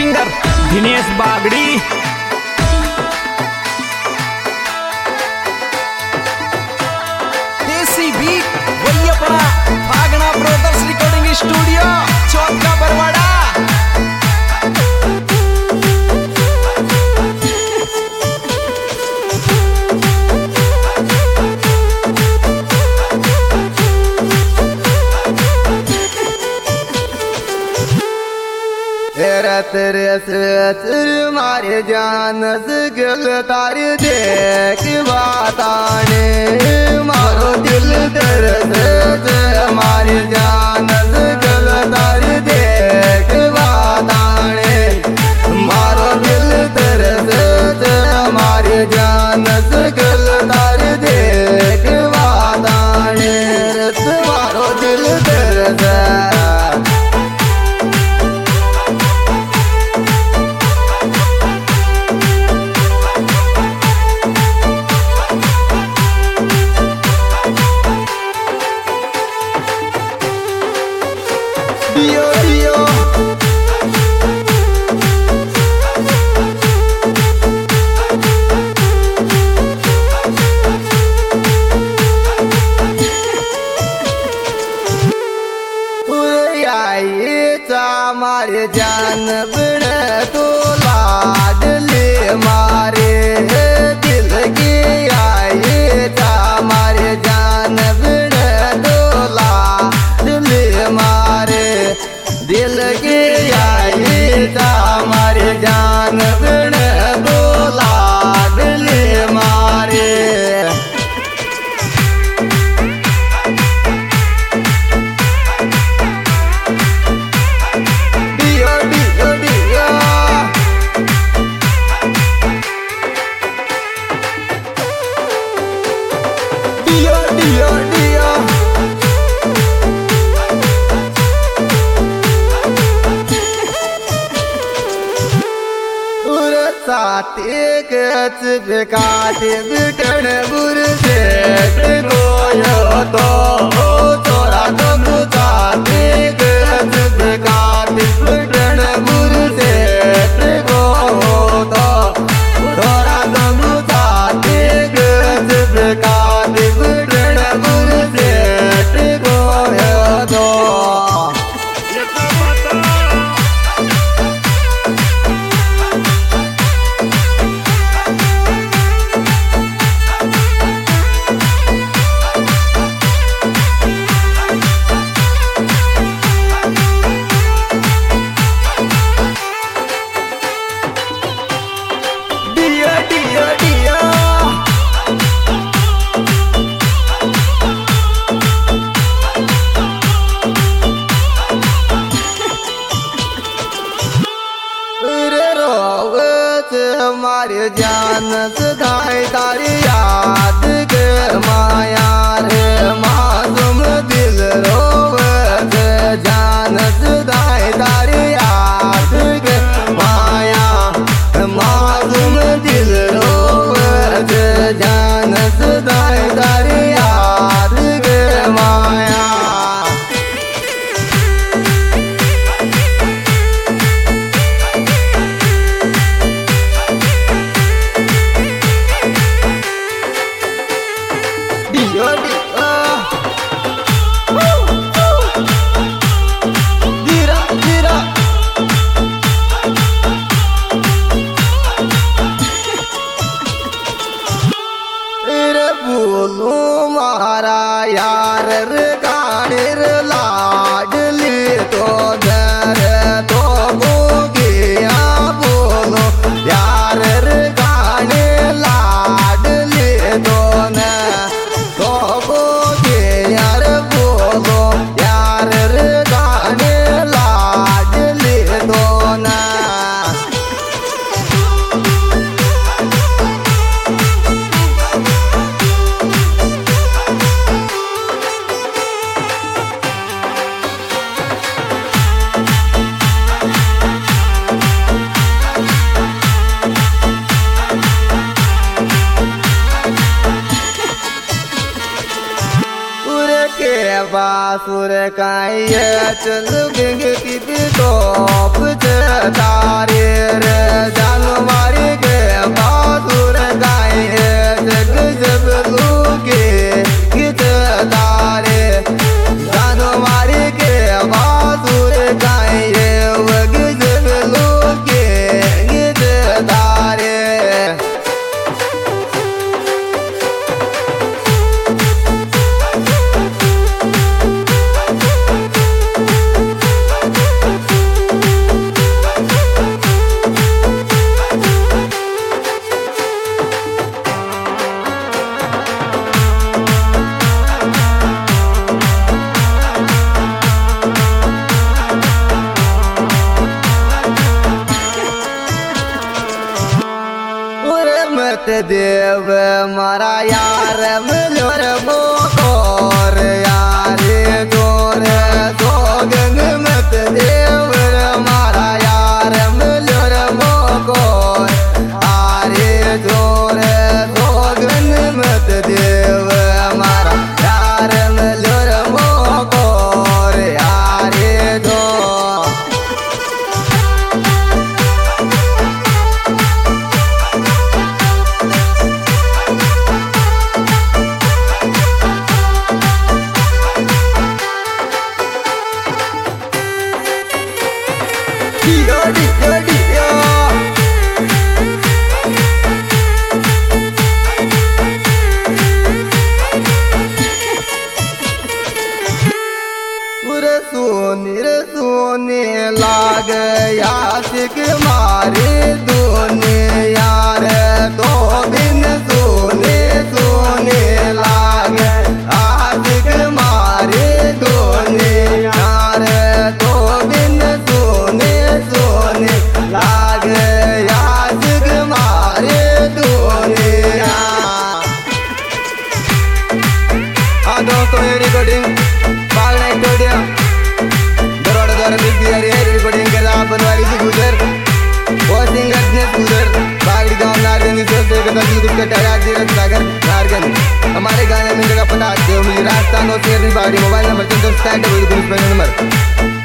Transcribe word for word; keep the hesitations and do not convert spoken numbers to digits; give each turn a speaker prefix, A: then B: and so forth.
A: Singer Dinesh Bagri.
B: देसी beat वही अपना भागना ब्रदर्स रिकॉर्डिंग स्टूडियो चौक का बरवाड़ा।
C: तेरे से तेरे मारे जान गल तारे देख बताने मारो दिल तेरे से मारे जान गल तारे देख बताने मारो दिल तेरे से मारे जान गल तारे देख बताने मारो दिल तेरे से। मारे जान बिन तो लाडले मारे दिल की आई था मारे जान बिन तो लाडले मारे दिल की आई था मारे जान बिन तो लाडले मारे। साते गच बेकाटे बिटन बुर से गोयो तो तोरा तो साते गच बेकाटे बिटन बुर से गो तो तोरा तो साते गच बेकाटे बिटन बुर से गोयो तो। मारे जान सदाई तारी याद के माया रे मासूम दिल रोवत जान सदाई तारी याद के माया मासूम दिल रोवत जान सदाई तारी याद के माया। बोलो मारा यार गाड़ी लाडली तो दर तो गो गया बोलो यार गाड़ी लाडली तो न तो गो गया बोलो यार गाड़ी लाडली तो न। बासुर काये चल गंग की टॉप तारे मत देव मारा यार मिलो रे मोकोर यारे जोर सोगन मत देव मारा यार मिलो रे मोकोर आरे जोर सोगन मत देव मारा यार मिलो रे मोकोर यारे जोर Dio, dio, dio. पूरे सोने रे सोने लाग यासिक मारे दोने यार दो दिन सोने सोने लाग आशिक मारे दोने यार दो दिन सोने सोने लाग यासिक मारे दोने हाँ दोस्तों ये रिकॉर्डिंग बागड़ा स्टूडियो दरोड़ा द्वारा लिख दिया रे रिकॉर्डिंग कर रहा बनवारी से गुजर वो सिंगर ने गुजर बागड़ी गांव नारगंज से से कदा जी दुख टया जीरत सागर नारगंज हमारे गाने में जगह पता देव मिली राजस्थान और शेरनी बागड़ी मोबाइल नंबर चौदह साठ नंबर